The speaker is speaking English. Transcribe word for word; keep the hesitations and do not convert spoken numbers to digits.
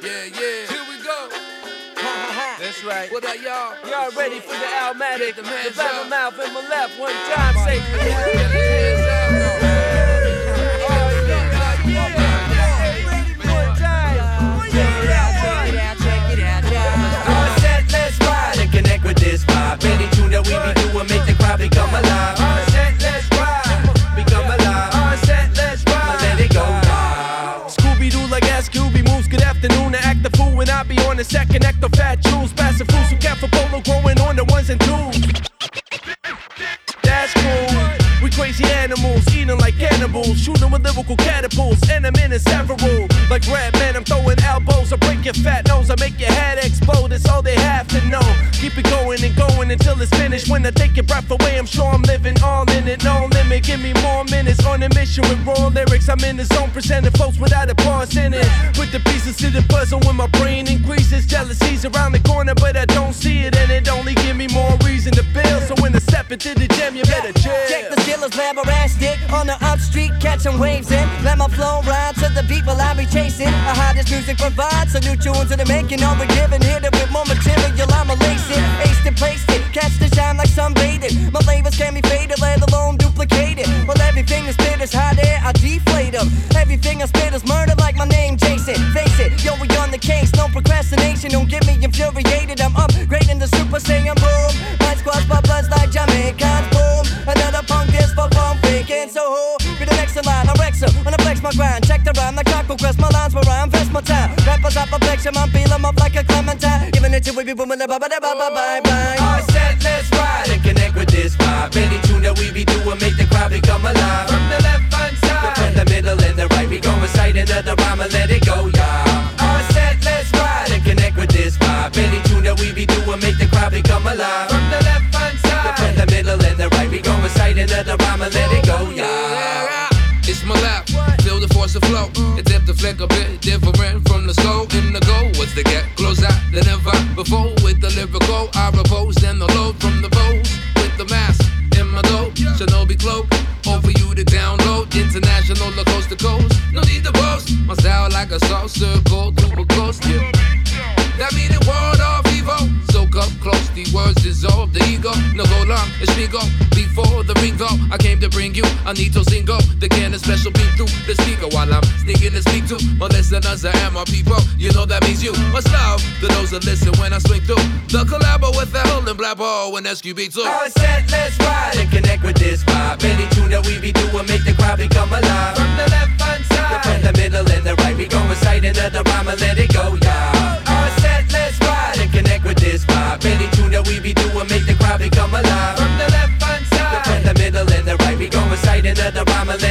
Yeah, yeah. Here we go. That's right. What up, y'all? Y'all ready for the Almatic? The The hands battle up. mouth in my left. One time, say. Get the hands up. One time. Check it out, check it out, check it out, yeah. All set, let's ride and connect with this vibe. Any tune that we be doing, make the crowd become alive. All set, let's ride, become alive. All set, let's ride, let it go now. Scooby-Doo like Scooby moves. Good afternoon to act the fool when I be on the second act of fat jewels. Passive fools who care for polo growing on the ones and twos. That's cool. We crazy animals, eating like cannibals, shooting with lyrical catapults, and I'm in a several. Like Red Man, I'm throwing elbows, I break your fat nose, I make your head explode. It's all they have to know. Keep it going and going until it's finished. When I take your breath away, I'm sure I'm living all in it, no limit. Give me more minutes on a mission with raw lyrics. I'm in the zone, presenting flows without a pause in it. Put the pieces to the puzzle when my brain increases. Jealousy's around the corner, but I don't see it, and it only give me more reason to build. So when I step into the jam, you better chill. Check the skills, stick on the up street, catching waves in. Let my flow ride to the beat while I be chasing. The hottest music provides, so new tunes in the making. All we giving, hit it with more material, I'ma lace it. Ace to place it, catch the shine like sunbathing. My flavors can be faded, let alone duplicated. Well, everything I spit is hot air, I deflate them. Everything I spit is murder like my name, Jason. Face it, yo, we on the case, no procrastination. Don't get me infuriated, I'm upgrading the Super Saiyan boom. My squad's my blood's like Jamaicans, boom. Another punk disc for pump faking, so who? Be the next in line, I wreck some, when I flex my grind. Check the rhyme, like Taco Crest, my lines where I invest my time. Rappers up, I flex them, I'm peel them up like a clementine. Even if you will be booming, bye bye bye bye bye. All set, let's ride and connect with this vibe. Any tune that we be doing, make the crowd become alive. From the left hand side, from the middle and the right, we gon' recite another rhyme and let it go, y'all. All set, let's ride and connect with this vibe. Any tune that we be doing, make the crowd become alive. From the left hand side, from the middle and the right, we gon' recite another rhyme and let it go, y'all. It's my lap, feel the force of flow. It tip the flick a bit different from the soul. In the go, what's the get? Close out, then invite before with the lyrical. I repose, then the load from the bows. With the mask in my dope, Shinobi cloak. All for you to download, international, the coast to coast. No need to boast, my style like a soft circle through a ghost, yeah. That meaning word of Evo. Soak up close, the words dissolve the ego. No go long, it's me go. Before the ring go, I came to bring you Anito Singo. The can of special beat through the speaker while I'm sneaking to speak to my listeners and my people. You know that means you. Much love to those that listen when I swing through. The collabo with the Hell and Blabbo and S Q B too. All set, let's ride and connect with this vibe. Any tune that we be doing, make the crowd become alive. From the left hand side, from the middle and the right, we gon' recite another rhyme and let it go, y'all. All set, let's ride and connect with this vibe. Any tune that we be doing, make the crowd become alive. From the left hand side, from the middle and the right, we gon' recite another rhyme and